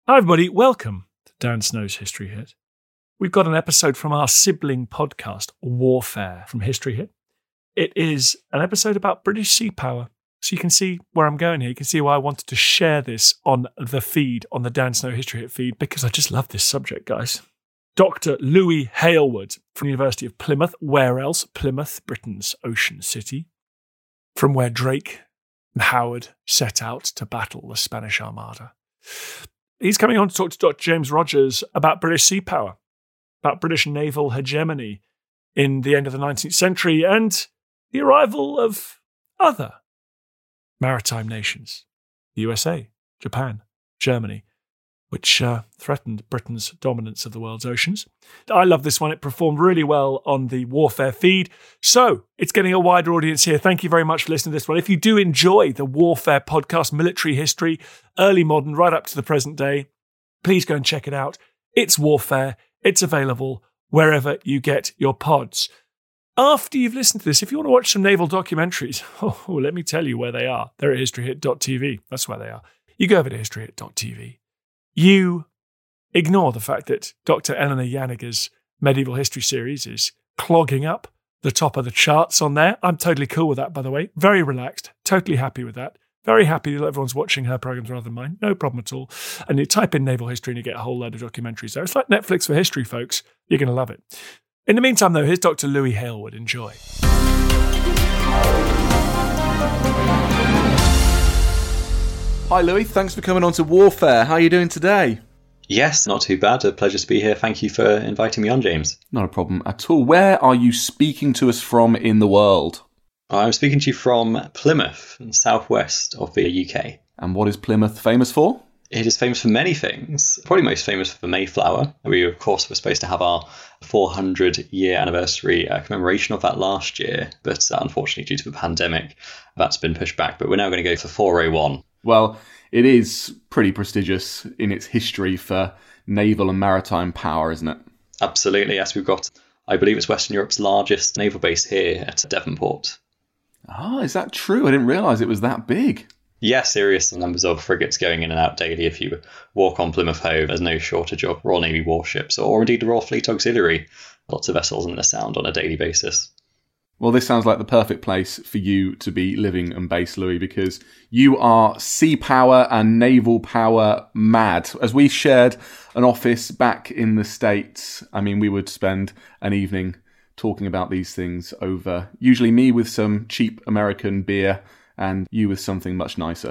Hi everybody, welcome to Dan Snow's History Hit. We've got an episode from our sibling podcast, Warfare, from History Hit. It is an episode about British sea power. So you can see where I'm going here. You can see why I wanted to share this on the feed, on the Dan Snow History Hit feed, because I just love this subject, guys. Dr. Louis Halewood from the University of Plymouth. Where else? Plymouth, Britain's ocean city, from where Drake and Howard set out to battle the Spanish Armada. He's coming on to talk to Dr. James Rogers about British sea power, about British naval hegemony in the end of the 19th century and the arrival of other maritime nations, the USA, Japan, Germany, which threatened Britain's dominance of the world's oceans. I love this one. It performed really well on the Warfare feed. So it's getting a wider audience here. Thank you very much for listening to this one. If you do enjoy the Warfare podcast, military history, early modern, right up to the present day, please go and check it out. It's Warfare. It's available wherever you get your pods. After you've listened to this, if you want to watch some naval documentaries, let me tell you where they are. They're at historyhit.tv. That's where they are. You go over to historyhit.tv. You ignore the fact that Dr. Eleanor Janiger's medieval history series is clogging up the top of the charts on there. I'm totally cool with that, by the way. Very relaxed. Totally happy with that. Very happy that everyone's watching her programs rather than mine. No problem at all. And you type in naval history and you get a whole load of documentaries there. It's like Netflix for history, folks. You're going to love it. In the meantime, though, here's Dr. Louis Halewood. Enjoy. Hi Louis, thanks for coming on to Warfare. How are you doing today? Yes, not too bad. A pleasure to be here. Thank you for inviting me on, James. Not a problem at all. Where are you speaking to us from in the world? I'm speaking to you from Plymouth, in the southwest of the UK. And what is Plymouth famous for? It is famous for many things. Probably most famous for the Mayflower. We, of course, were supposed to have our 400-year anniversary commemoration of that last year, but unfortunately, due to the pandemic, that's been pushed back. But we're now going to go for 401. Well, it is pretty prestigious in its history for naval and maritime power, isn't it? Absolutely, yes. We've got, I believe it's Western Europe's largest naval base here at Devonport. Ah, is that true? I didn't realise it was that big. Yeah, serious numbers of frigates going in and out daily. If you walk on Plymouth Hoe, there's no shortage of Royal Navy warships or indeed the Royal Fleet Auxiliary. Lots of vessels in the Sound on a daily basis. Well, this sounds like the perfect place for you to be living and based, Louis, because you are sea power and naval power mad. As we shared an office back in the States, I mean, we would spend an evening talking about these things over, usually me with some cheap American beer and you with something much nicer.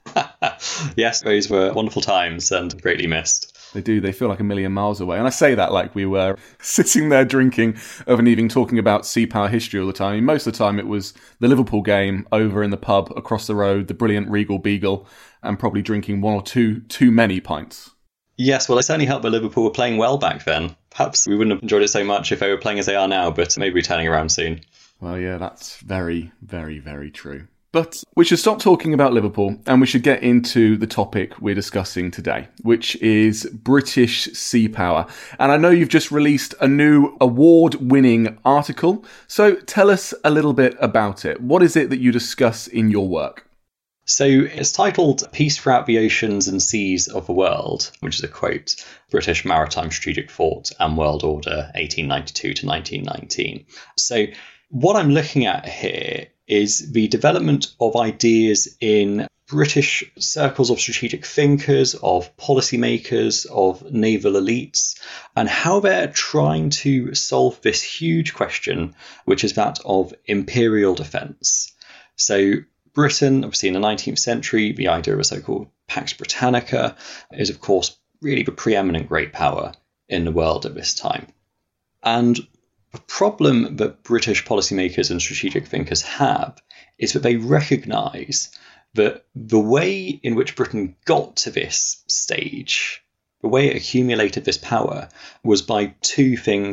Yes, those were wonderful times and greatly missed. They do. They feel like a million miles away. And I say that like we were sitting there drinking of an evening talking about sea power history all the time. I mean, most of the time it was the Liverpool game over in the pub across the road, the brilliant Regal Beagle, and probably drinking one or two too many pints. Yes, well, it certainly helped that Liverpool were playing well back then. Perhaps we wouldn't have enjoyed it so much if they were playing as they are now, but maybe we're turning around soon. Well, yeah, that's very, very, very true. But we should stop talking about Liverpool and we should get into the topic we're discussing today, which is British sea power. And I know you've just released a new award-winning article, so tell us a little bit about it. What is it that you discuss in your work? So it's titled Peace Throughout the Oceans and Seas of the World, which is a quote, British Maritime Strategic Thought and World Order 1892 to 1919. So what I'm looking at here is the development of ideas in British circles of strategic thinkers, of policymakers, of naval elites, and how they're trying to solve this huge question, which is that of imperial defence. So Britain, obviously in the 19th century, the idea of a so-called Pax Britannica is, of course, really the preeminent great power in the world at this time. And the problem that British policymakers and strategic thinkers have is that they recognise that the way in which Britain got to this stage, the way it accumulated this power, was by two things that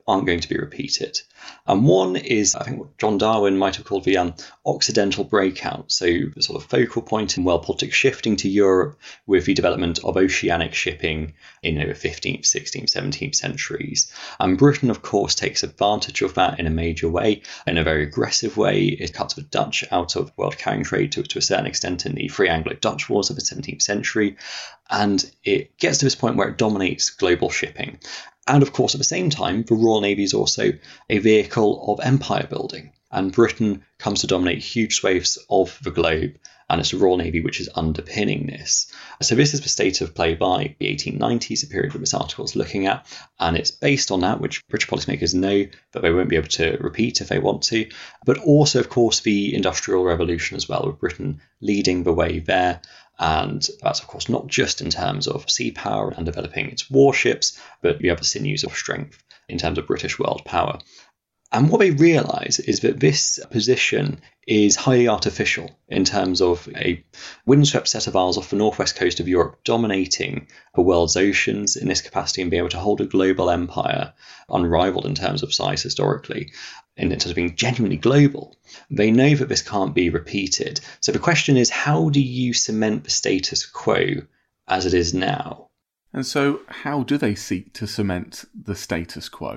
aren't going to be repeated. And one is, I think, what John Darwin might have called the Occidental breakout. So the sort of focal point in world politics shifting to Europe with the development of oceanic shipping in the 15th, 16th, 17th centuries. And Britain, of course, takes advantage of that in a major way, in a very aggressive way. It cuts the Dutch out of world carrying trade to a certain extent in the Free Anglo-Dutch Wars of the 17th century. And it gets to this point where it dominates global shipping. And of course, at the same time, the Royal Navy is also a vehicle of empire building. And Britain comes to dominate huge swathes of the globe. And it's the Royal Navy which is underpinning this. So this is the state of play by the 1890s, the period that this article is looking at. And it's based on that, which British policymakers know that they won't be able to repeat if they want to. But also, of course, the Industrial Revolution as well, with Britain leading the way there. And that's, of course, not just in terms of sea power and developing its warships, but the other sinews of strength in terms of British world power. And what they realise is that this position is highly artificial in terms of a windswept set of isles off the northwest coast of Europe dominating the world's oceans in this capacity and being able to hold a global empire unrivaled in terms of size historically, in terms of being genuinely global. They know that this can't be repeated. So the question is, how do you cement the status quo as it is now? And so how do they seek to cement the status quo?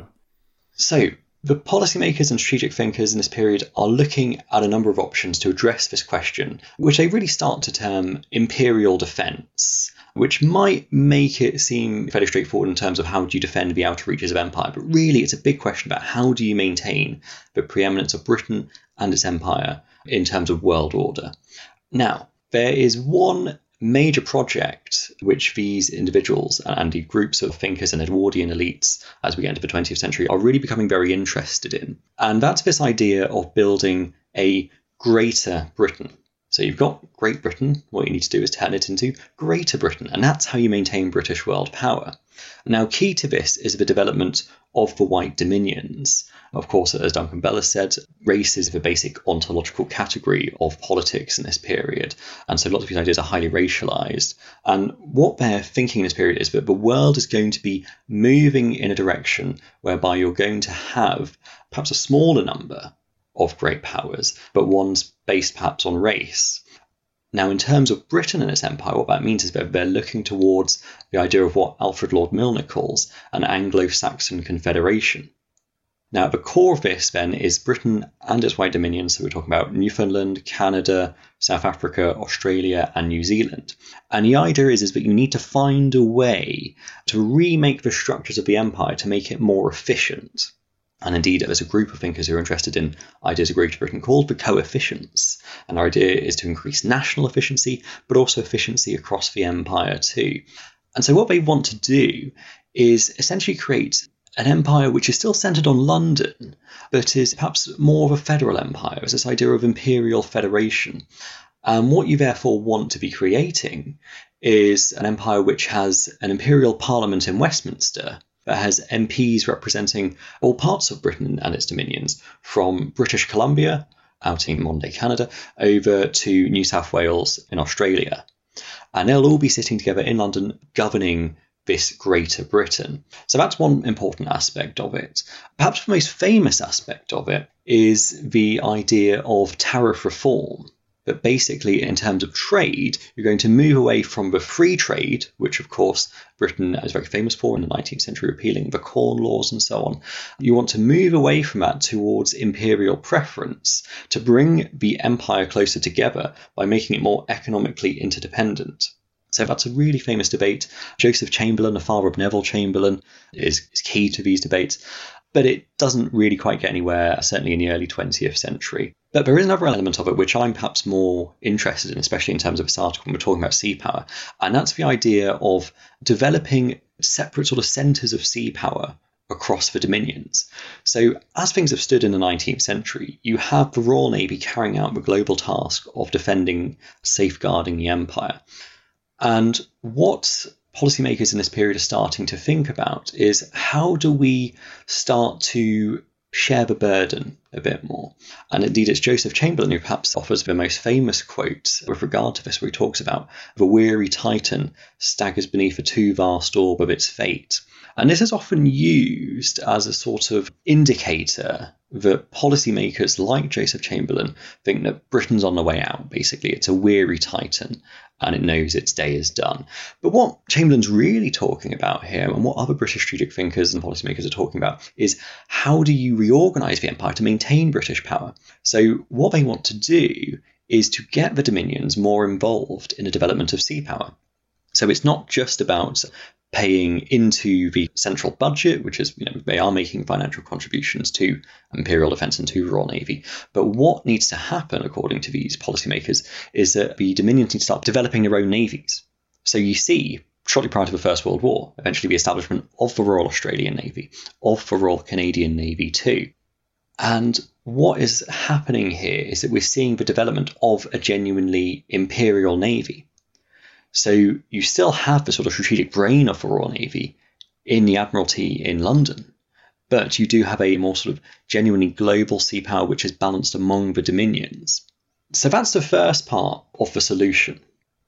So the policymakers and strategic thinkers in this period are looking at a number of options to address this question, which they really start to term imperial defence, which might make it seem fairly straightforward in terms of how do you defend the outer reaches of empire. But really, it's a big question about how do you maintain the preeminence of Britain and its empire in terms of world order. Now, there is one major project which these individuals and the groups of thinkers and Edwardian elites as we get into the 20th century are really becoming very interested in. And that's this idea of building a greater Britain. So you've got Great Britain, what you need to do is turn it into Greater Britain, and that's how you maintain British world power. Now, key to this is the development of the White Dominions. Of course, as Duncan Bell has said, race is the basic ontological category of politics in this period, and so lots of these ideas are highly racialized. And what they're thinking in this period is that the world is going to be moving in a direction whereby you're going to have perhaps a smaller number of great powers, but ones based perhaps on race. Now, in terms of Britain and its empire, what that means is that they're looking towards the idea of what Alfred Lord Milner calls an Anglo-Saxon confederation. Now, at the core of this, then, is Britain and its White Dominions. So we're talking about Newfoundland, Canada, South Africa, Australia, and New Zealand. And the idea is that you need to find a way to remake the structures of the empire to make it more efficient. And indeed, there's a group of thinkers who are interested in ideas of Greater Britain called the coefficients. And our idea is to increase national efficiency, but also efficiency across the empire too. And so what they want to do is essentially create an empire which is still centred on London, but is perhaps more of a federal empire. It's this idea of imperial federation. And what you therefore want to be creating is an empire which has an imperial parliament in Westminster, that has MPs representing all parts of Britain and its dominions, from British Columbia, out in modern-day Canada, over to New South Wales in Australia. And they'll all be sitting together in London governing this Greater Britain. So that's one important aspect of it. Perhaps the most famous aspect of it is the idea of tariff reform. But basically, in terms of trade, you're going to move away from the free trade, which, of course, Britain is very famous for in the 19th century, repealing the Corn Laws and so on. You want to move away from that towards imperial preference to bring the empire closer together by making it more economically interdependent. So that's a really famous debate. Joseph Chamberlain, the father of Neville Chamberlain, is key to these debates. But it doesn't really quite get anywhere, certainly in the early 20th century. But there is another element of it which I'm perhaps more interested in, especially in terms of this article when we're talking about sea power, and that's the idea of developing separate sort of centres of sea power across the dominions. So as things have stood in the 19th century, you have the Royal Navy carrying out the global task of defending, safeguarding the empire. And what policymakers in this period are starting to think about is how do we start to share the burden a bit more? And indeed, it's Joseph Chamberlain who perhaps offers the most famous quote with regard to this, where he talks about the weary Titan staggers beneath a too vast orb of its fate. And this is often used as a sort of indicator that policymakers like Joseph Chamberlain think that Britain's on the way out, basically. It's a weary titan and it knows its day is done. But what Chamberlain's really talking about here, and what other British strategic thinkers and policymakers are talking about, is how do you reorganise the empire to maintain British power? So what they want to do is to get the Dominions more involved in the development of sea power. So it's not just about paying into the central budget, which is, they are making financial contributions to Imperial Defence and to the Royal Navy. But what needs to happen, according to these policymakers, is that the Dominions need to start developing their own navies. So you see, shortly prior to the First World War, eventually the establishment of the Royal Australian Navy, of the Royal Canadian Navy too. And what is happening here is that we're seeing the development of a genuinely imperial navy. So you still have the sort of strategic brain of the Royal Navy in the Admiralty in London, but you do have a more sort of genuinely global sea power which is balanced among the dominions. So that's the first part of the solution.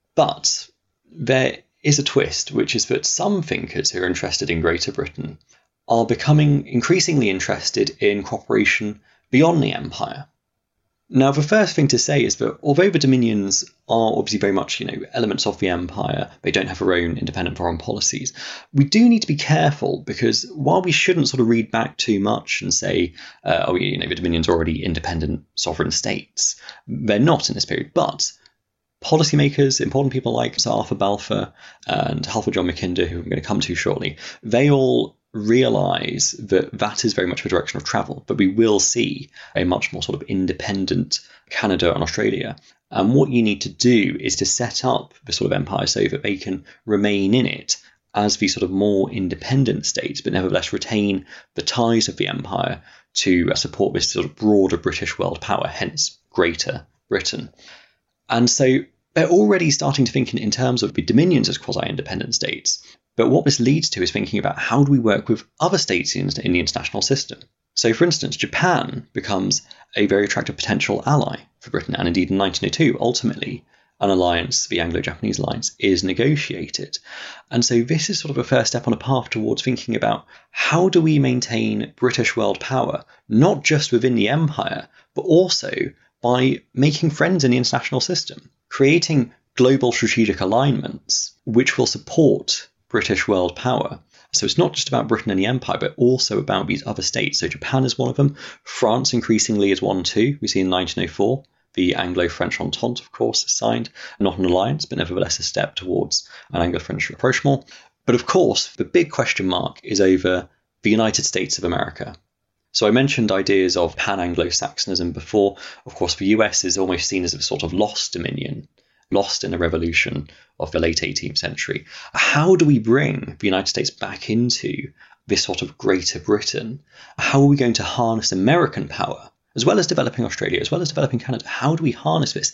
But there is a twist, which is that some thinkers who are interested in Greater Britain are becoming increasingly interested in cooperation beyond the empire. Now, the first thing to say is that although the Dominions are obviously very much, elements of the empire, they don't have their own independent foreign policies, we do need to be careful, because while we shouldn't sort of read back too much and say, the Dominions are already independent sovereign states, they're not in this period. But policymakers, important people like Sir Arthur Balfour and Halford John Mackinder, who I'm going to come to shortly, they all realise that that is very much the direction of travel, but we will see a much more sort of independent Canada and Australia. And what you need to do is to set up the sort of empire so that they can remain in it as the sort of more independent states, but nevertheless retain the ties of the empire to support this sort of broader British world power, hence Greater Britain. And so they're already starting to think in terms of the dominions as quasi-independent states. But what this leads to is thinking about how do we work with other states in the international system. So, for instance, Japan becomes a very attractive potential ally for Britain. And indeed, in 1902, ultimately, an alliance, the Anglo-Japanese alliance, is negotiated. And so this is sort of a first step on a path towards thinking about how do we maintain British world power, not just within the empire, but also by making friends in the international system, creating global strategic alignments which will support British world power. So it's not just about Britain and the empire, but also about these other states. So Japan is one of them. France increasingly is one too. We see in 1904, the Anglo-French Entente, of course, is signed. Not an alliance, but nevertheless a step towards an Anglo-French rapprochement. But of course, the big question mark is over the United States of America. So I mentioned ideas of pan-Anglo-Saxonism before. Of course, the US is almost seen as a sort of lost dominion, lost in the revolution of the late 18th century. How do we bring the United States back into this sort of Greater Britain? How are we going to harness American power, as well as developing Australia, as well as developing Canada? How do we harness this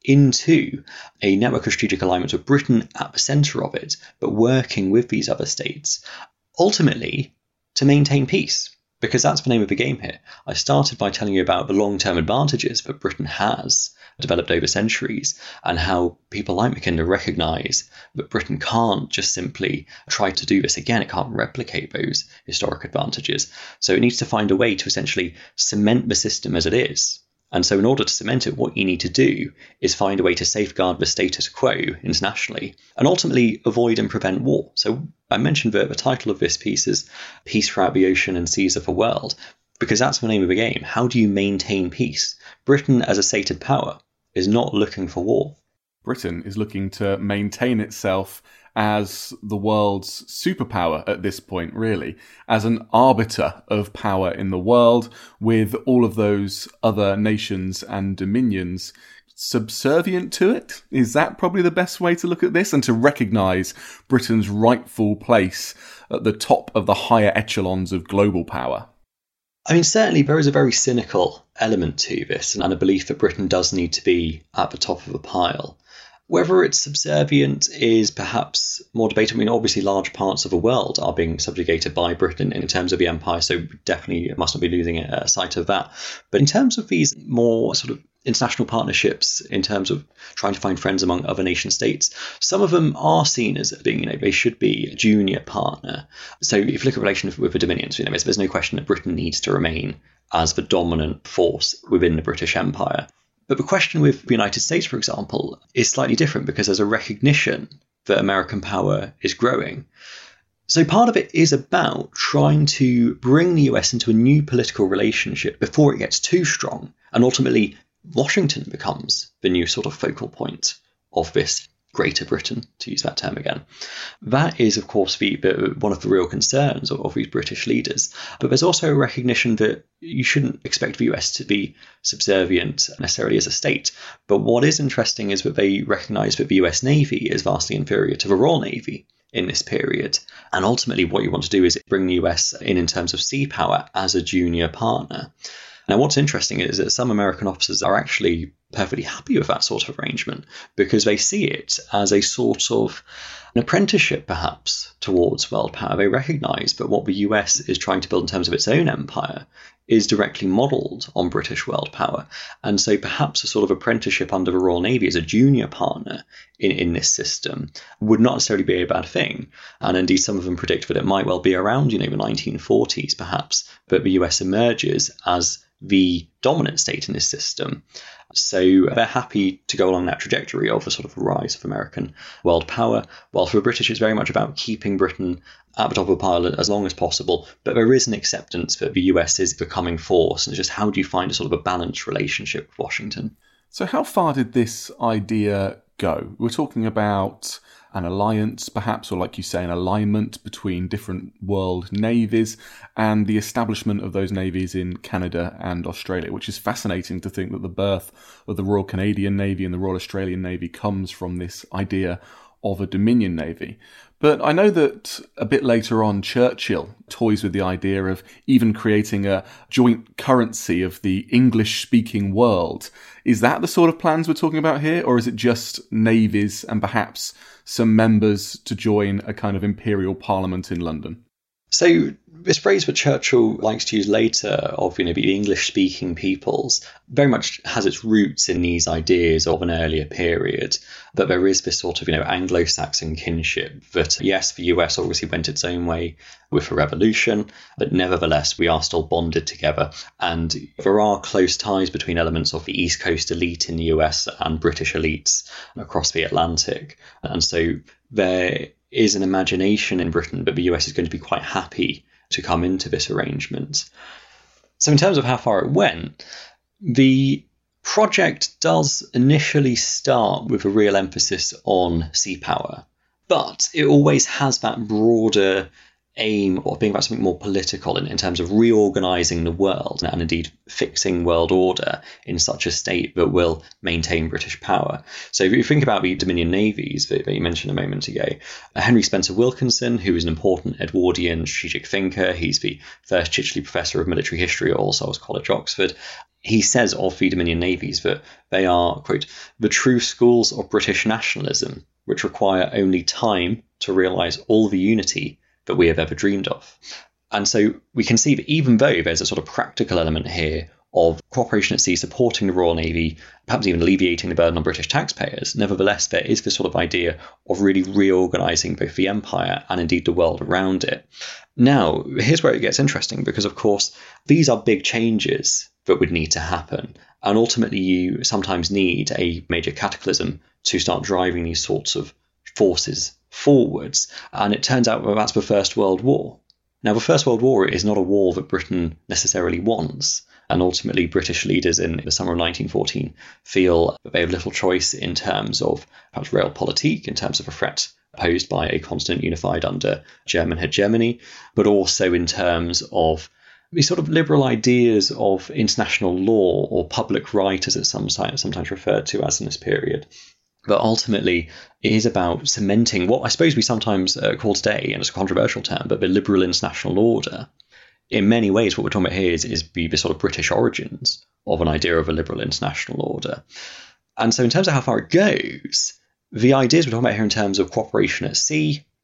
into a network of strategic alignments with Britain at the centre of it, but working with these other states, ultimately to maintain peace? Because that's the name of the game here. I started by telling you about the long-term advantages that Britain has developed over centuries, and how people like Mackinder recognise that Britain can't just simply try to do this again. It can't replicate those historic advantages. So it needs to find a way to essentially cement the system as it is. And so in order to cement it, what you need to do is find a way to safeguard the status quo internationally and ultimately avoid and prevent war. So I mentioned that the title of this piece is Peace Throughout the Ocean and Seas of the World, because that's the name of the game. How do you maintain peace? Britain, as a sated power, is not looking for war. Britain is looking to maintain itself as the world's superpower at this point, really, as an arbiter of power in the world, with all of those other nations and dominions subservient to it. Is that probably the best way to look at this, and to recognise Britain's rightful place at the top of the higher echelons of global power? I mean, certainly there is a very cynical element to this, and a belief that Britain does need to be at the top of the pile. Whether it's subservient is perhaps more debatable. I mean, obviously large parts of the world are being subjugated by Britain in terms of the empire, so definitely must not be losing sight of that. But in terms of these more sort of international partnerships in terms of trying to find friends among other nation states, some of them are seen as being, they should be a junior partner. So if you look at relations with the Dominions, there's no question that Britain needs to remain as the dominant force within the British Empire. But the question with the United States, for example, is slightly different because there's a recognition that American power is growing. So part of it is about trying to bring the US into a new political relationship before it gets too strong, and ultimately Washington becomes the new sort of focal point of this Greater Britain, to use that term again. That is, of course, one of the real concerns of these British leaders. But there's also a recognition that you shouldn't expect the US to be subservient necessarily as a state. But what is interesting is that they recognise that the US Navy is vastly inferior to the Royal Navy in this period. And ultimately, what you want to do is bring the US in terms of sea power as a junior partner. Now, what's interesting is that some American officers are actually perfectly happy with that sort of arrangement because they see it as a sort of an apprenticeship, perhaps, towards world power. They recognise that what the US is trying to build in terms of its own empire is directly modelled on British world power. And so perhaps a sort of apprenticeship under the Royal Navy as a junior partner in this system would not necessarily be a bad thing. And indeed, some of them predict that it might well be around, the 1940s, perhaps, that the US emerges as the dominant state in this system. So they're happy to go along that trajectory of a sort of rise of American world power, while for the British it's very much about keeping Britain at the top of the pile as long as possible. But there is an acceptance that the US is becoming force, and it's just how do you find a sort of a balanced relationship with Washington? So how far did this idea go? We're talking about an alliance, perhaps, or like you say, an alignment between different world navies and the establishment of those navies in Canada and Australia, which is fascinating to think that the birth of the Royal Canadian Navy and the Royal Australian Navy comes from this idea of a Dominion Navy. But I know that a bit later on, Churchill toys with the idea of even creating a joint currency of the English-speaking world. Is that the sort of plans we're talking about here, or is it just navies and perhaps some members to join a kind of imperial parliament in London? So this phrase that Churchill likes to use later of, the English-speaking peoples very much has its roots in these ideas of an earlier period. But there is this sort of, Anglo-Saxon kinship that, yes, the US obviously went its own way with the revolution, but nevertheless, we are still bonded together. And there are close ties between elements of the East Coast elite in the US and British elites across the Atlantic. And so there is an imagination in Britain that the US is going to be quite happy to come into this arrangement. So in terms of how far it went, the project does initially start with a real emphasis on sea power, but it always has that broader aim of being about something more political in terms of reorganising the world and indeed fixing world order in such a state that will maintain British power. So if you think about the Dominion navies that you mentioned a moment ago, Henry Spencer Wilkinson, who is an important Edwardian strategic thinker, he's the first Chicheley Professor of Military History at All Souls College, Oxford. He says of the Dominion navies that they are, quote, the true schools of British nationalism, which require only time to realise all the unity that we have ever dreamed of. And so we can see that even though there's a sort of practical element here of cooperation at sea supporting the Royal Navy, perhaps even alleviating the burden on British taxpayers, nevertheless, there is this sort of idea of really reorganising both the empire and indeed the world around it. Now, here's where it gets interesting, because, of course, these are big changes that would need to happen. And ultimately, you sometimes need a major cataclysm to start driving these sorts of forces forwards. And it turns out that's the First World War. Now, the First World War is not a war that Britain necessarily wants. And ultimately, British leaders in the summer of 1914 feel that they have little choice in terms of perhaps realpolitik, in terms of a threat posed by a continent unified under German hegemony, but also in terms of these sort of liberal ideas of international law or public right, as it's sometimes referred to as in this period. But ultimately, it is about cementing what I suppose we sometimes call today, and it's a controversial term, but the liberal international order. In many ways, what we're talking about here is the sort of British origins of an idea of a liberal international order. And so in terms of how far it goes, the ideas we're talking about here in terms of cooperation at sea,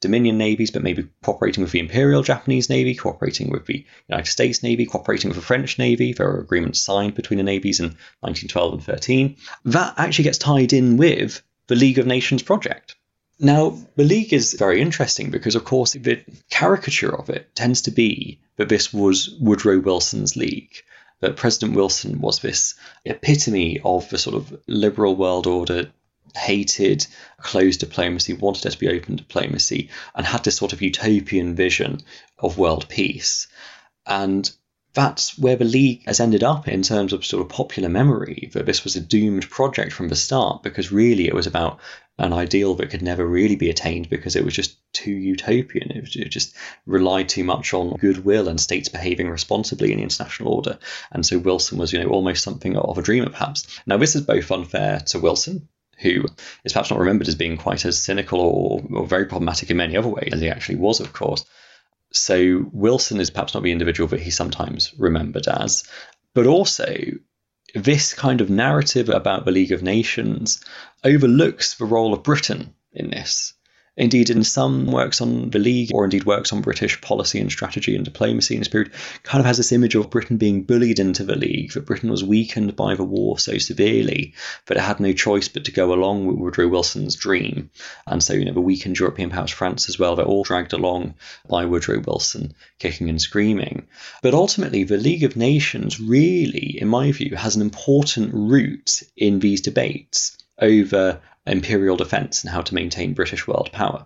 Dominion navies, but maybe cooperating with the Imperial Japanese Navy, cooperating with the United States Navy, cooperating with the French Navy. There were agreements signed between the navies in 1912 and 13. That actually gets tied in with the League of Nations project. Now, the League is very interesting because, of course, the caricature of it tends to be that this was Woodrow Wilson's League, that President Wilson was this epitome of the sort of liberal world order, hated closed diplomacy, wanted there to be open diplomacy, and had this sort of utopian vision of world peace. And that's where the League has ended up in terms of sort of popular memory, that this was a doomed project from the start, because really it was about an ideal that could never really be attained because it was just too utopian. It just relied too much on goodwill and states behaving responsibly in the international order. And so Wilson was, almost something of a dreamer, perhaps. Now, this is both unfair to Wilson, who is perhaps not remembered as being quite as cynical or very problematic in many other ways, as he actually was, of course. So Wilson is perhaps not the individual that he's sometimes remembered as. But also, this kind of narrative about the League of Nations overlooks the role of Britain in this. Indeed, in some works on the League, or indeed works on British policy and strategy and diplomacy in this period, kind of has this image of Britain being bullied into the League, that Britain was weakened by the war so severely that it had no choice but to go along with Woodrow Wilson's dream. And so, the weakened European powers, France as well, they're all dragged along by Woodrow Wilson, kicking and screaming. But ultimately, the League of Nations really, in my view, has an important root in these debates over imperial defence and how to maintain British world power.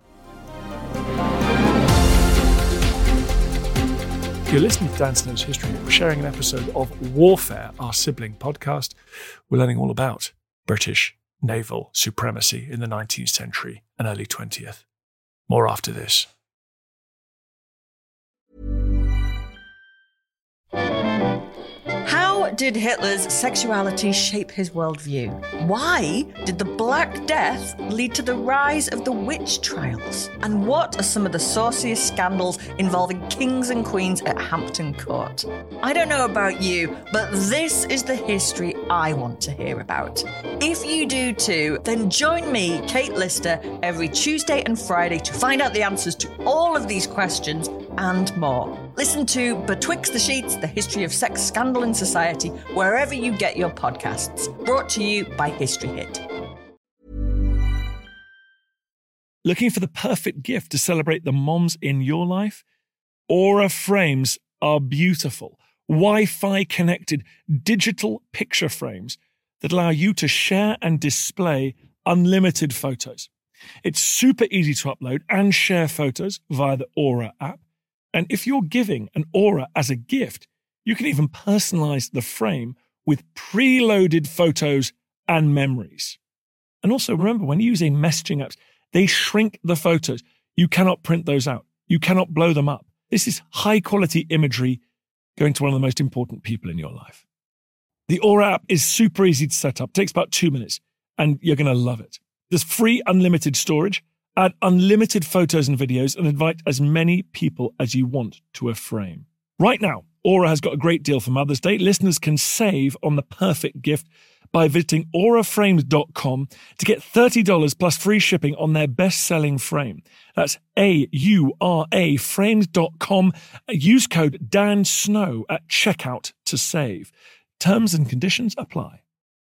You're listening to Dan Snow's History. We're sharing an episode of Warfare, our sibling podcast. We're learning all about British naval supremacy in the 19th century and early 20th. More after this. How did Hitler's sexuality shape his worldview? Why did the Black Death lead to the rise of the witch trials? And what are some of the sauciest scandals involving kings and queens at Hampton Court? I don't know about you, but this is the history I want to hear about. If you do too, then join me, Kate Lister, every Tuesday and Friday to find out the answers to all of these questions and more. Listen to Betwixt the Sheets, the history of sex, scandal and society, wherever you get your podcasts. Brought to you by History Hit. Looking for the perfect gift to celebrate the moms in your life? Aura frames are beautiful, Wi-Fi connected digital picture frames that allow you to share and display unlimited photos. It's super easy to upload and share photos via the Aura app. And if you're giving an Aura as a gift, you can even personalize the frame with preloaded photos and memories. And also remember, when using messaging apps, they shrink the photos. You cannot print those out. You cannot blow them up. This is high quality imagery going to one of the most important people in your life. The Aura app is super easy to set up. It takes about 2 minutes and you're going to love it. There's free unlimited storage. Add unlimited photos and videos and invite as many people as you want to a frame. Right now, Aura has got a great deal for Mother's Day. Listeners can save on the perfect gift by visiting auraframes.com to get $30 plus free shipping on their best-selling frame. That's AURA frames.com. Use code DANSNOW at checkout to save. Terms and conditions apply.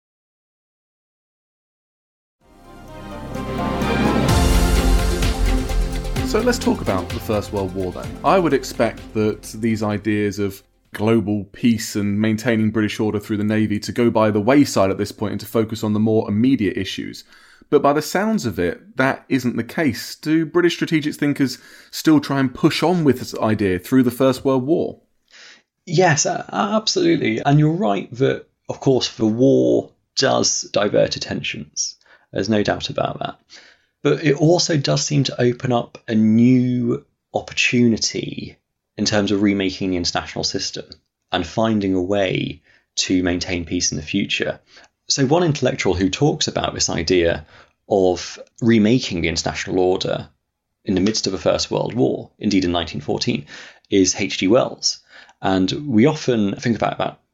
So let's talk about the First World War then. I would expect that these ideas of global peace and maintaining British order through the Navy to go by the wayside at this point and to focus on the more immediate issues. But by the sounds of it, that isn't the case. Do British strategic thinkers still try and push on with this idea through the First World War? Yes, absolutely. And you're right that, of course, the war does divert attentions. There's no doubt about that. But it also does seem to open up a new opportunity in terms of remaking the international system and finding a way to maintain peace in the future. So one intellectual who talks about this idea of remaking the international order in the midst of the First World War, indeed in 1914, is H.G. Wells. And we often think about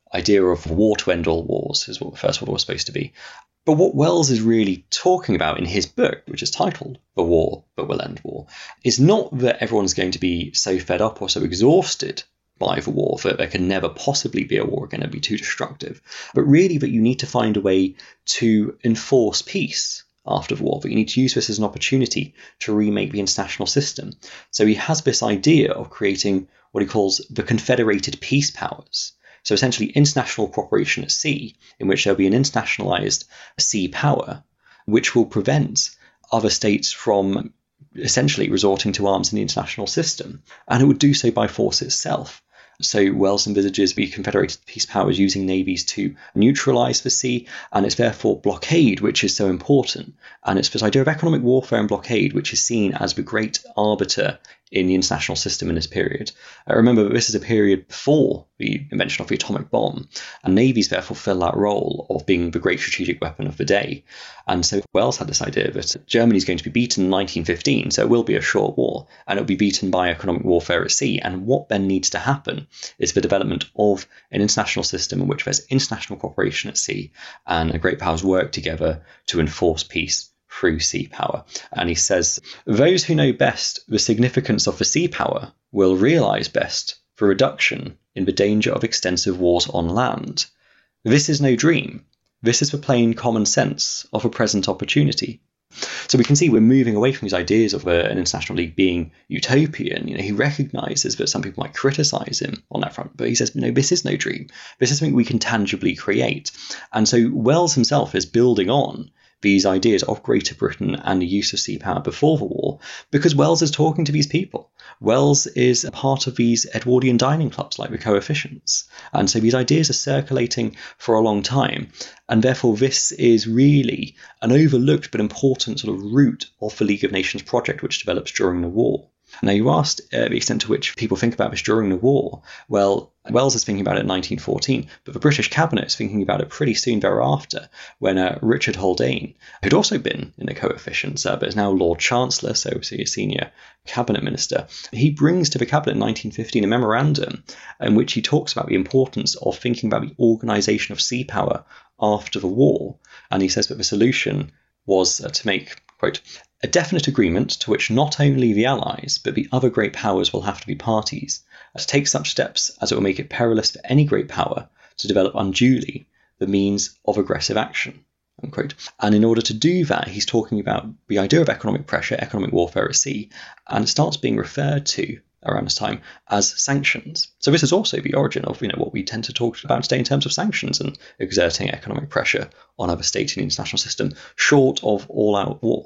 idea of war to end all wars is what the First World War was supposed to be. But what Wells is really talking about in his book, which is titled The War That Will End War, is not that everyone's going to be so fed up or so exhausted by the war that there can never possibly be a war again, it'd be too destructive, but really that you need to find a way to enforce peace after the war, that you need to use this as an opportunity to remake the international system. So he has this idea of creating what he calls the Confederated Peace Powers. So essentially international cooperation at sea, in which there'll be an internationalized sea power, which will prevent other states from essentially resorting to arms in the international system. And it would do so by force itself. So Wells envisages the Confederated Peace Powers using navies to neutralise the sea, and it's therefore blockade which is so important. And it's this idea of economic warfare and blockade which is seen as the great arbiter in the international system in this period. Remember that this is a period before the invention of the atomic bomb, and navies therefore fill that role of being the great strategic weapon of the day. And so Wells had this idea that Germany is going to be beaten in 1915, so it will be a short war, and it will be beaten by economic warfare at sea. And what then needs to happen is the development of an international system in which there's international cooperation at sea, and the great powers work together to enforce peace through sea power. And he says, those who know best the significance of the sea power will realise best the reduction in the danger of extensive wars on land. This is no dream. This is the plain common sense of a present opportunity. So we can see we're moving away from these ideas of an international league being utopian. He recognises that some people might criticise him on that front, but he says, no, this is no dream. This is something we can tangibly create. And so Wells himself is building on these ideas of Greater Britain and the use of sea power before the war, because Wells is talking to these people. Wells is a part of these Edwardian dining clubs like the Coefficients. And so these ideas are circulating for a long time. And therefore this is really an overlooked but important sort of root of the League of Nations project, which develops during the war. Now, you asked the extent to which people think about this during the war. Well, Wells is thinking about it in 1914, but the British cabinet is thinking about it pretty soon thereafter, when Richard Haldane, who'd also been in the Coefficients, but is now Lord Chancellor, so a senior cabinet minister, he brings to the cabinet in 1915 a memorandum in which he talks about the importance of thinking about the organisation of sea power after the war. And he says that the solution was to make, quote, a definite agreement to which not only the Allies, but the other great powers will have to be parties, to take such steps as it will make it perilous for any great power to develop unduly the means of aggressive action, unquote. And in order to do that, he's talking about the idea of economic pressure, economic warfare at sea, and it starts being referred to around this time as sanctions. So this is also the origin of what we tend to talk about today in terms of sanctions and exerting economic pressure on other states in the international system, short of all-out war.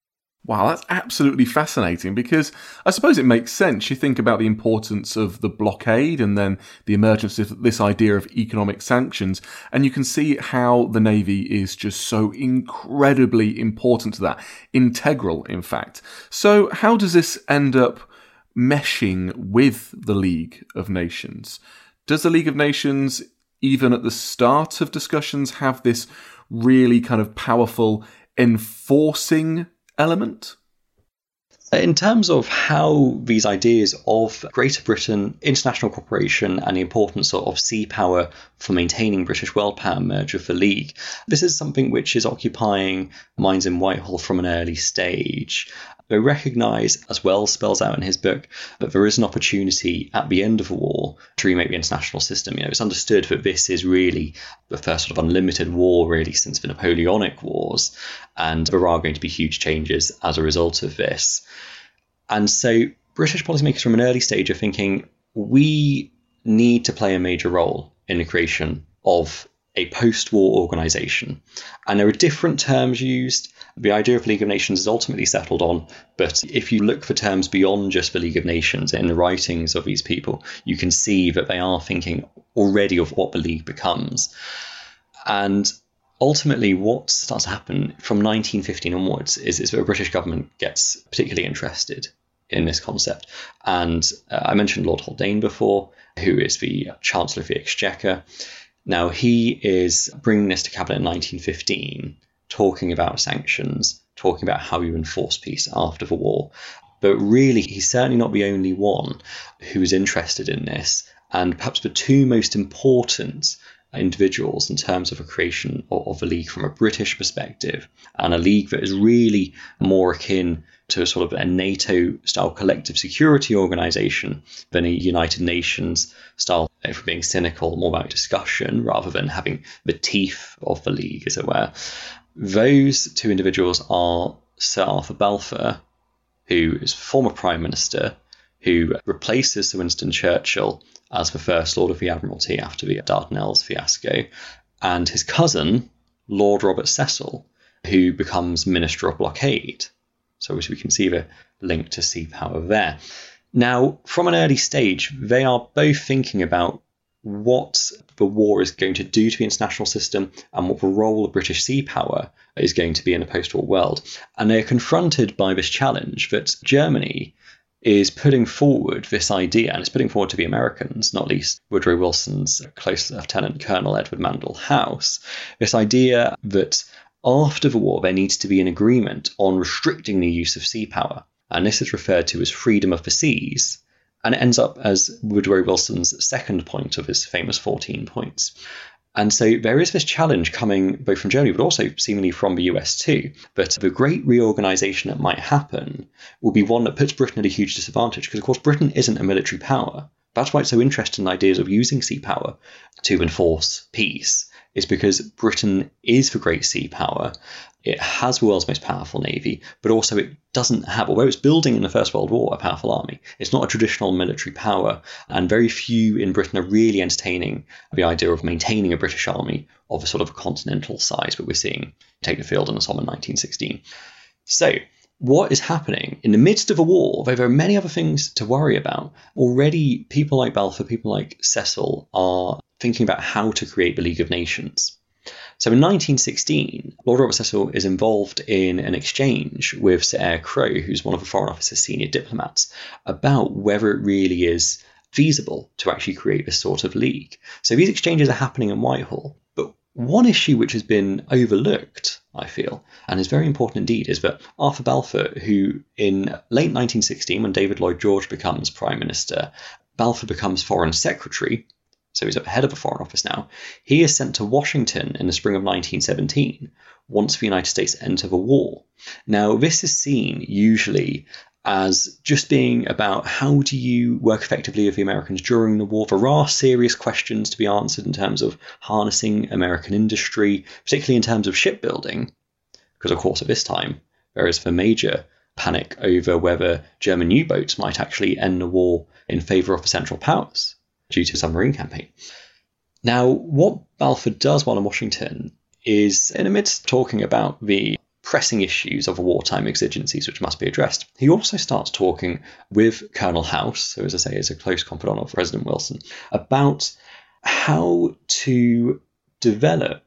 Wow, that's absolutely fascinating, because I suppose it makes sense. You think about the importance of the blockade and then the emergence of this idea of economic sanctions, and you can see how the Navy is just so incredibly important to that, integral, in fact. So how does this end up meshing with the League of Nations? Does the League of Nations, even at the start of discussions, have this really kind of powerful enforcing element? In terms of how these ideas of Greater Britain, international cooperation, and the importance of sea power for maintaining British world power merge with the League, this is something which is occupying minds in Whitehall from an early stage. They recognise, as Wells spells out in his book, that there is an opportunity at the end of the war to remake the international system. It's understood that this is really the first sort of unlimited war, really, since the Napoleonic Wars, and there are going to be huge changes as a result of this. And so British policymakers from an early stage are thinking, we need to play a major role in the creation of a post-war organisation. And there are different terms used. The idea of League of Nations is ultimately settled on, but if you look for terms beyond just the League of Nations in the writings of these people, you can see that they are thinking already of what the League becomes. And ultimately, what starts to happen from 1915 onwards is that the British government gets particularly interested in this concept. And I mentioned Lord Haldane before, who is the Chancellor of the Exchequer. Now, he is bringing this to cabinet in 1915, talking about sanctions, talking about how you enforce peace after the war. But really, he's certainly not the only one who is interested in this. And perhaps the two most important individuals in terms of a creation of a league from a British perspective, and a league that is really more akin to a sort of a NATO-style collective security organization than a United Nations style, if we're being cynical, more about discussion rather than having the teeth of the league, as it were. Those two individuals are Sir Arthur Balfour, who is former Prime Minister, who replaces Sir Winston Churchill as the First Lord of the Admiralty after the Dardanelles fiasco, and his cousin, Lord Robert Cecil, who becomes Minister of Blockade. So as we can see the link to sea power there. Now, from an early stage, they are both thinking about what the war is going to do to the international system and what the role of British sea power is going to be in a post-war world. And they are confronted by this challenge that Germany is putting forward this idea, and it's putting forward to the Americans, not least Woodrow Wilson's close Lieutenant Colonel Edward Mandell House, this idea that after the war there needs to be an agreement on restricting the use of sea power. And this is referred to as freedom of the seas, and it ends up as Woodrow Wilson's second point of his famous 14 points. And so there is this challenge coming both from Germany, but also seemingly from the US too, that the great reorganisation that might happen will be one that puts Britain at a huge disadvantage, because of course Britain isn't a military power. That's why it's so interested in ideas of using sea power to enforce peace, is because Britain is the great sea power. It has the world's most powerful navy, but also it doesn't have, although it's building in the First World War, a powerful army, it's not a traditional military power, and very few in Britain are really entertaining the idea of maintaining a British army of a sort of continental size that we're seeing take the field in the Somme in 1916. So, what is happening in the midst of a war? There are many other things to worry about. Already, people like Balfour, people like Cecil are thinking about how to create the League of Nations. So in 1916, Lord Robert Cecil is involved in an exchange with Sir Eyre Crowe, who's one of the Foreign Office's senior diplomats, about whether it really is feasible to actually create this sort of league. So these exchanges are happening in Whitehall. But one issue which has been overlooked, I feel, and is very important indeed, is that Arthur Balfour, who in late 1916, when David Lloyd George becomes Prime Minister, Balfour becomes Foreign Secretary, so he's at the head of the Foreign Office now. He is sent to Washington in the spring of 1917, once the United States enter the war. Now, this is seen usually as just being about how do you work effectively with the Americans during the war. There are serious questions to be answered in terms of harnessing American industry, particularly in terms of shipbuilding, because of course at this time there is the major panic over whether German U-boats might actually end the war in favour of the Central Powers due to the submarine campaign. Now, what Balfour does while in Washington is, in the midst of talking about the pressing issues of wartime exigencies which must be addressed, he also starts talking with Colonel House, who, as I say, is a close confidant of President Wilson, about how to develop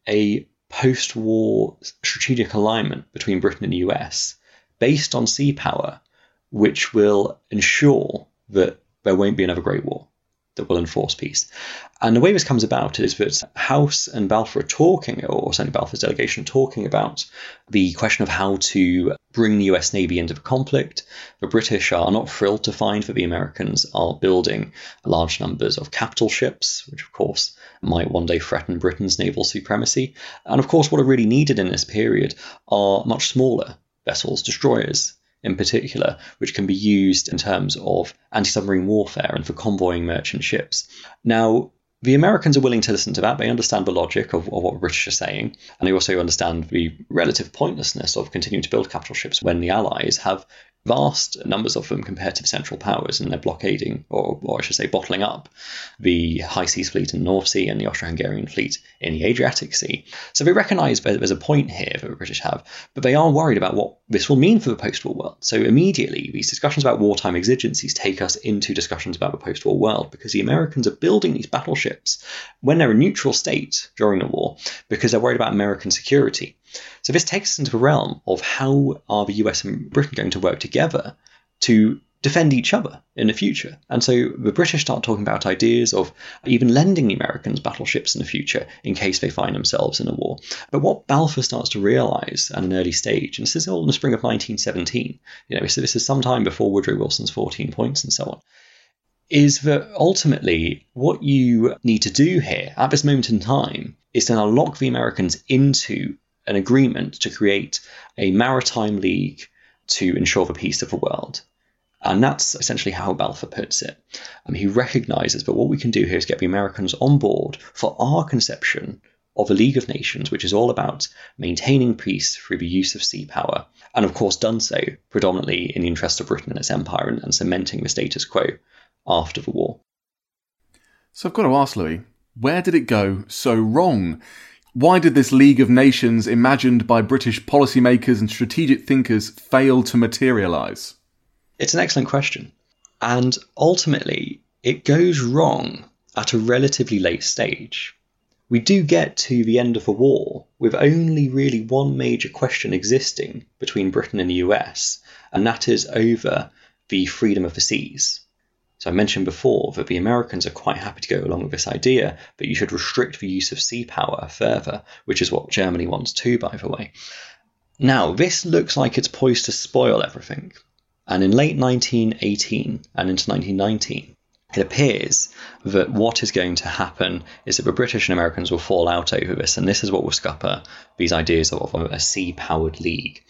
a post-war strategic alignment between Britain and the US based on sea power, which will ensure that there won't be another Great War, that will enforce peace. And the way this comes about is that House and Balfour are talking, or certainly Balfour's delegation, talking about the question of how to bring the US Navy into the conflict. The British are not thrilled to find that the Americans are building large numbers of capital ships, which of course might one day threaten Britain's naval supremacy. And of course what are really needed in this period are much smaller vessels, destroyers in particular, which can be used in terms of anti-submarine warfare and for convoying merchant ships. Now, the Americans are willing to listen to that. They understand the logic of what the British are saying, and they also understand the relative pointlessness of continuing to build capital ships when the Allies have vast numbers of them compared to the Central Powers, and they're blockading, or I should say bottling up, the High Seas Fleet in the North Sea and the Austro-Hungarian Fleet in the Adriatic Sea. So they recognise there's a point here that the British have, but they are worried about what this will mean for the post-war world. So immediately, these discussions about wartime exigencies take us into discussions about the post-war world, because the Americans are building these battleships when they're a neutral state during the war, because they're worried about American security. So this takes us into the realm of how are the US and Britain going to work together to defend each other in the future. And so the British start talking about ideas of even lending the Americans battleships in the future in case they find themselves in a war. But what Balfour starts to realise at an early stage, and this is all in the spring of 1917, so this is some time before Woodrow Wilson's 14 points and so on, is that ultimately what you need to do here at this moment in time is to now lock the Americans into an agreement to create a maritime league to ensure the peace of the world. And that's essentially how Balfour puts it. He recognises that what we can do here is get the Americans on board for our conception of a League of Nations, which is all about maintaining peace through the use of sea power, and of course done so predominantly in the interest of Britain and its empire and cementing the status quo after the war. So I've got to ask, Louis, where did it go so wrong? Why did this League of Nations imagined by British policymakers and strategic thinkers fail to materialise? It's an excellent question. And ultimately, it goes wrong at a relatively late stage. We do get to the end of the war with only really one major question existing between Britain and the US, and that is over the freedom of the seas. So I mentioned before that the Americans are quite happy to go along with this idea that you should restrict the use of sea power further, which is what Germany wants too, by the way. Now, this looks like it's poised to spoil everything. And in late 1918 and into 1919, it appears that what is going to happen is that the British and Americans will fall out over this, and this is what will scupper these ideas of a sea-powered league.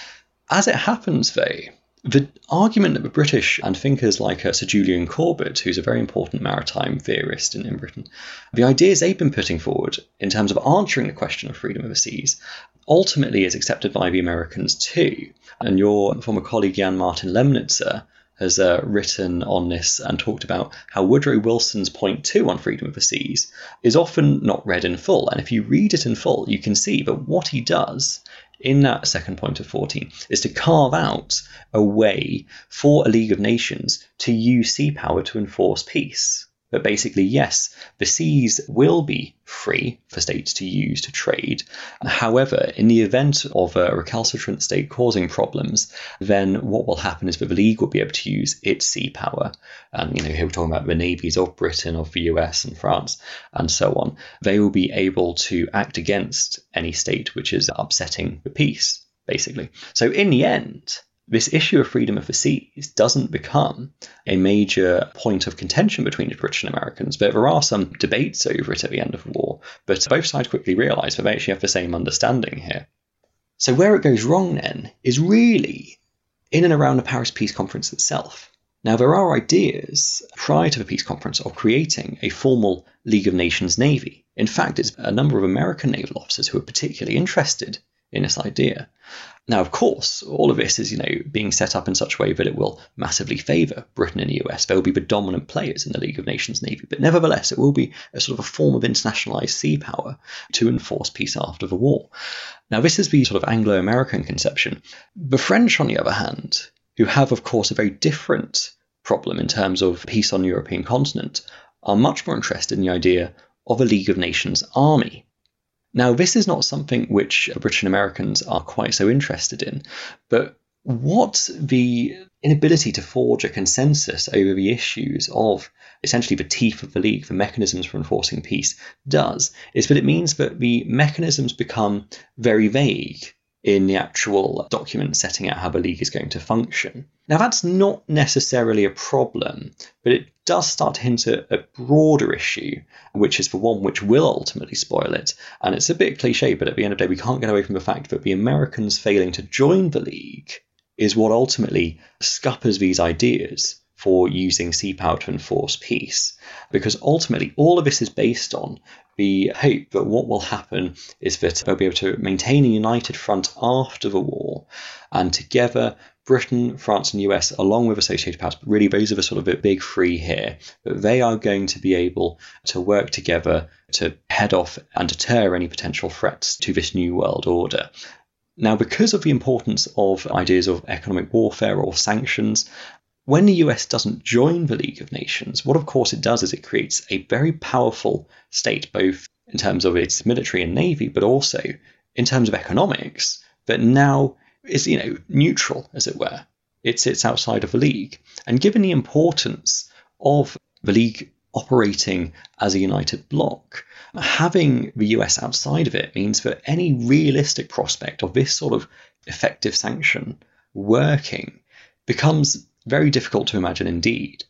As it happens, though, the argument that the British and thinkers like Sir Julian Corbett, who's a very important maritime theorist in Britain, the ideas they've been putting forward in terms of answering the question of freedom of the seas ultimately is accepted by the Americans too. And your former colleague Jan Martin Lemnitzer has written on this and talked about how Woodrow Wilson's point 2 on freedom of the seas is often not read in full. And if you read it in full, you can see that what he does in that second point of 14 is to carve out a way for a League of Nations to use sea power to enforce peace. But basically, yes, the seas will be free for states to use to trade. However, in the event of a recalcitrant state causing problems, then what will happen is that the League will be able to use its sea power. And, here we're talking about the navies of Britain, of the US and France, and so on. They will be able to act against any state which is upsetting the peace, basically. So in the end, this issue of freedom of the seas doesn't become a major point of contention between the British and Americans, but there are some debates over it at the end of the war. But both sides quickly realise that they actually have the same understanding here. So where it goes wrong then is really in and around the Paris Peace Conference itself. Now, there are ideas prior to the Peace Conference of creating a formal League of Nations Navy. In fact, it's a number of American naval officers who are particularly interested in this idea. Now, of course, all of this is, being set up in such a way that it will massively favour Britain and the US. They will be the dominant players in the League of Nations Navy, but nevertheless, it will be a sort of a form of internationalised sea power to enforce peace after the war. Now, this is the sort of Anglo-American conception. The French, on the other hand, who have, of course, a very different problem in terms of peace on the European continent, are much more interested in the idea of a League of Nations army. Now, this is not something which British and Americans are quite so interested in, but what the inability to forge a consensus over the issues of essentially the teeth of the League, the mechanisms for enforcing peace, does is that it means that the mechanisms become very vague in the actual document setting out how the League is going to function. Now, that's not necessarily a problem, but it does start to hint at a broader issue, which is the one which will ultimately spoil it. And it's a bit cliche, but at the end of the day, we can't get away from the fact that the Americans failing to join the League is what ultimately scuppers these ideas for using sea power to enforce peace. Because ultimately, all of this is based on the hope that what will happen is that they'll be able to maintain a united front after the war, and together Britain, France and US, along with associated powers, but really those are the sort of the big three here, that they are going to be able to work together to head off and deter any potential threats to this new world order. Now, because of the importance of ideas of economic warfare or sanctions, when the US doesn't join the League of Nations, what of course it does is it creates a very powerful state, both in terms of its military and navy, but also in terms of economics, that now is, neutral, as it were. It sits outside of the League. And given the importance of the League operating as a united bloc, having the US outside of it means that any realistic prospect of this sort of effective sanction working becomes very difficult to imagine indeed.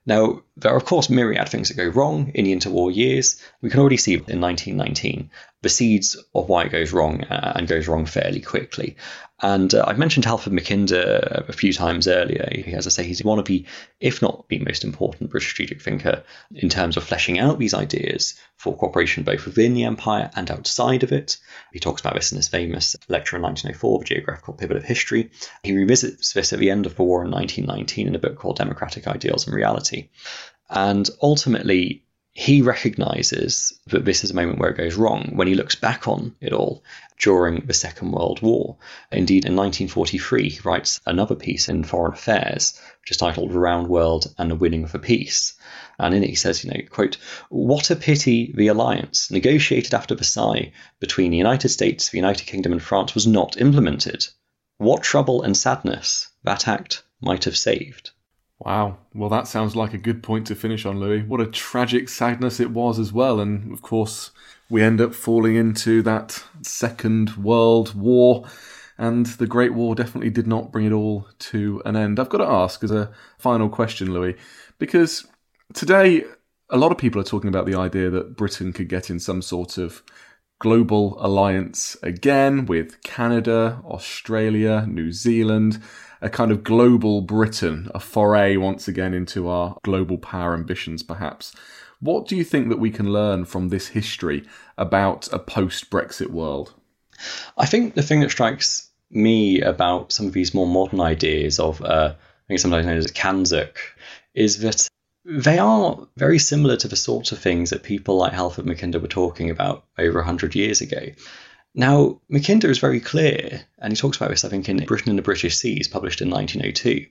Now, there are, of course, myriad things that go wrong in the interwar years. We can already see in 1919 the seeds of why it goes wrong, and goes wrong fairly quickly. And I've mentioned Halford Mackinder a few times earlier. As I say, he's one of the, if not the most important British strategic thinker in terms of fleshing out these ideas for cooperation both within the empire and outside of it. He talks about this in his famous lecture in 1904, The Geographical Pivot of History. He revisits this at the end of the war in 1919 in a book called Democratic Ideals and Reality. And ultimately, he recognises that this is a moment where it goes wrong when he looks back on it all during the Second World War. Indeed, in 1943, he writes another piece in Foreign Affairs, which is titled The Round World and the Winning of a Peace. And in it he says, quote, "What a pity the alliance, negotiated after Versailles between the United States, the United Kingdom and France was not implemented. What trouble and sadness that act might have saved." Wow. Well, that sounds like a good point to finish on, Louis. What a tragic sadness it was as well. And of course, we end up falling into that Second World War. And the Great War definitely did not bring it all to an end. I've got to ask as a final question, Louis, because today a lot of people are talking about the idea that Britain could get in some sort of global alliance again with Canada, Australia, New Zealand, a kind of global Britain, a foray once again into our global power ambitions, perhaps. What do you think that we can learn from this history about a post-Brexit world? I think the thing that strikes me about some of these more modern ideas of, I think sometimes known as Kanzuk, is that they are very similar to the sorts of things that people like Halford Mackinder were talking about over 100 years ago. Now, Mackinder is very clear, and he talks about this, I think, in Britain and the British Seas, published in 1902,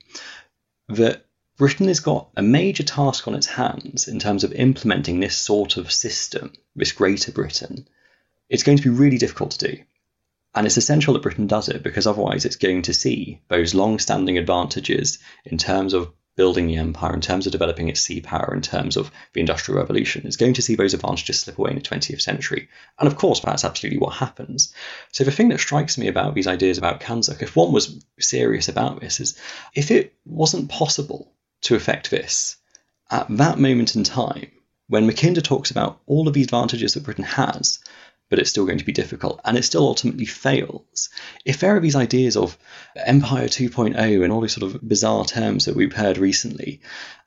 that Britain has got a major task on its hands in terms of implementing this sort of system, this Greater Britain. It's going to be really difficult to do. And it's essential that Britain does it, because otherwise it's going to see those long-standing advantages in terms of building the empire, in terms of developing its sea power, in terms of the Industrial Revolution. It's going to see those advantages slip away in the 20th century. And of course, that's absolutely what happens. So the thing that strikes me about these ideas about Kanzuk, if one was serious about this, is if it wasn't possible to effect this at that moment in time, when Mackinder talks about all of the advantages that Britain has, but it's still going to be difficult, and it still ultimately fails. If there are these ideas of Empire 2.0 and all these sort of bizarre terms that we've heard recently,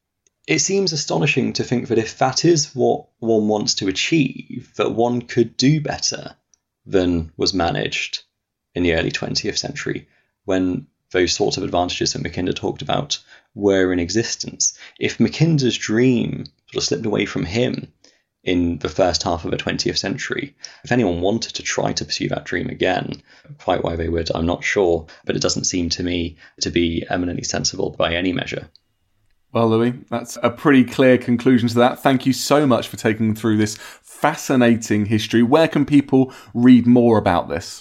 it seems astonishing to think that if that is what one wants to achieve, that one could do better than was managed in the early 20th century, when those sorts of advantages that Mackinder talked about were in existence. If Mackinder's dream sort of slipped away from him in the first half of the 20th century, if anyone wanted to try to pursue that dream again, quite why they would, I'm not sure, but it doesn't seem to me to be eminently sensible by any measure. Well, Louis, that's a pretty clear conclusion to that. Thank you so much for taking through this fascinating history. Where can people read more about this?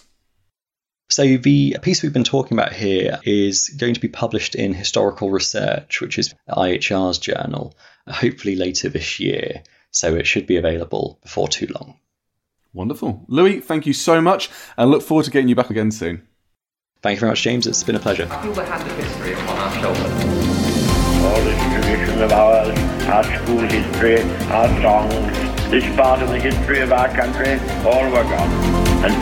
So the piece we've been talking about here is going to be published in Historical Research, which is IHR's journal, hopefully later this year. So it should be available before too long. Wonderful. Louis, thank you so much, and look forward to getting you back again soon. Thank you very much, James. It's been a pleasure. I feel the hand of history upon our shoulders. All this tradition of ours, our school history, our songs, this part of the history of our country, all were gone and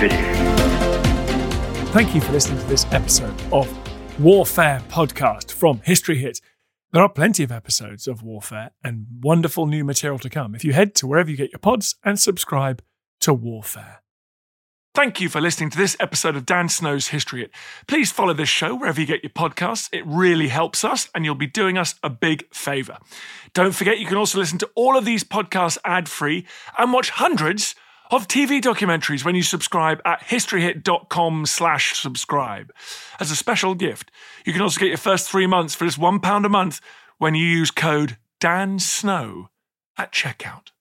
finished. Thank you for listening to this episode of Warfare Podcast from History Hit. There are plenty of episodes of Warfare and wonderful new material to come if you head to wherever you get your pods and subscribe to Warfare. Thank you for listening to this episode of Dan Snow's History Hit. Please follow this show wherever you get your podcasts. It really helps us and you'll be doing us a big favour. Don't forget you can also listen to all of these podcasts ad-free and watch hundreds of TV documentaries when you subscribe at historyhit.com/subscribe. As a special gift, you can also get your first 3 months for just £1 a month when you use code DANSNOW at checkout.